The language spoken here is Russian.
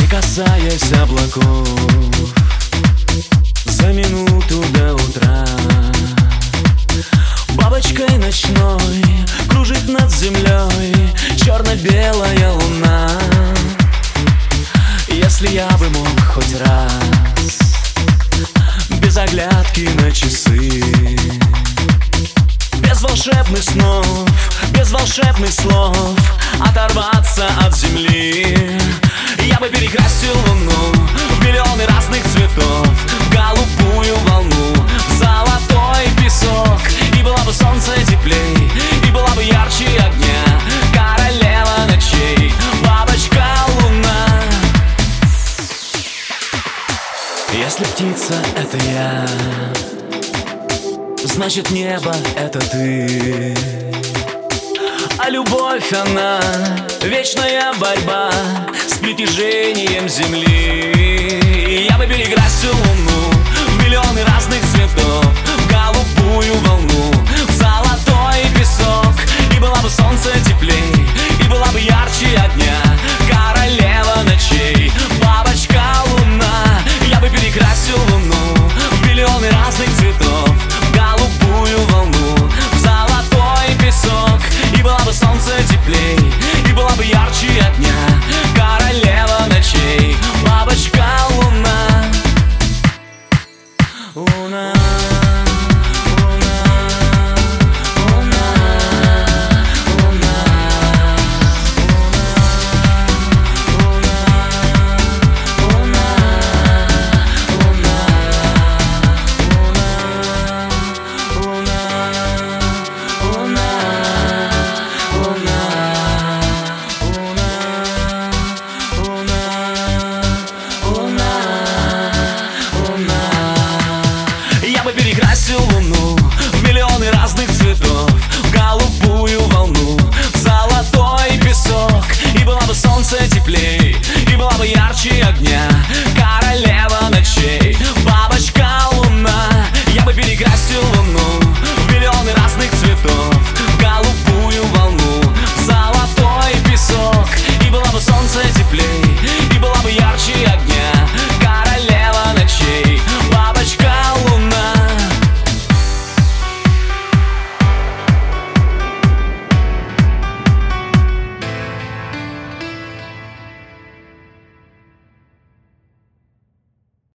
касаясь облаков, за минуту до утра. Бабочкой ночной кружит над землей черно-белая луна. Если я бы мог хоть раз, без оглядки на часы, без волшебных снов, без волшебных слов, оторваться от земли, я бы перекрасил луну в миллионы разных цветов, в голубую волну, в золотой песок. И было бы солнце теплей, и была бы ярче огня, королева ночей, бабочка луна. Если птица — это я, значит небо — это ты. А любовь, она вечная борьба с притяжением земли. Я бы перекрасил луну в миллионы разных цветов, в голубую волну, в золотой песок. И была бы солнце теплей, и была бы ярче огня, королева ночей, бабочка луна. Я бы перекрасил луну в миллионы разных цветов, в голубую волну, в золотой песок. И была бы солнце теплей, и была бы ярче огня, королева ночей, бабочка луна. Луна. Перекрасил луну в миллионы разных цветов, в голубую волну, в золотой песок. И была бы солнце теплей, и была бы ярче огня, королева ночей, бабочка луна. Я бы перекрасил луну в миллионы разных цветов, в голубую волну, в золотой песок. И была бы солнце теплей, и была бы ярче